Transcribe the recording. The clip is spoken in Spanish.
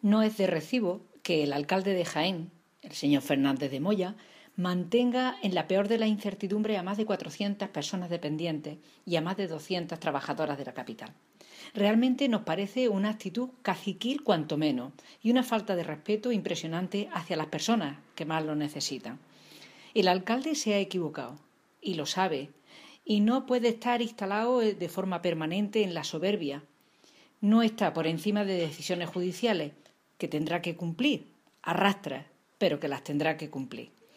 No es de recibo que el alcalde de Jaén, el señor Fernández de Moya, mantenga en la peor de la incertidumbre a más de 400 personas dependientes y a más de 200 trabajadoras de la capital. Realmente nos parece una actitud caciquil cuanto menos y una falta de respeto impresionante hacia las personas que más lo necesitan. El alcalde se ha equivocado y lo sabe, y no puede estar instalado de forma permanente en la soberbia. No está por encima de decisiones judiciales que tendrá que cumplir, arrastra, pero que las tendrá que cumplir.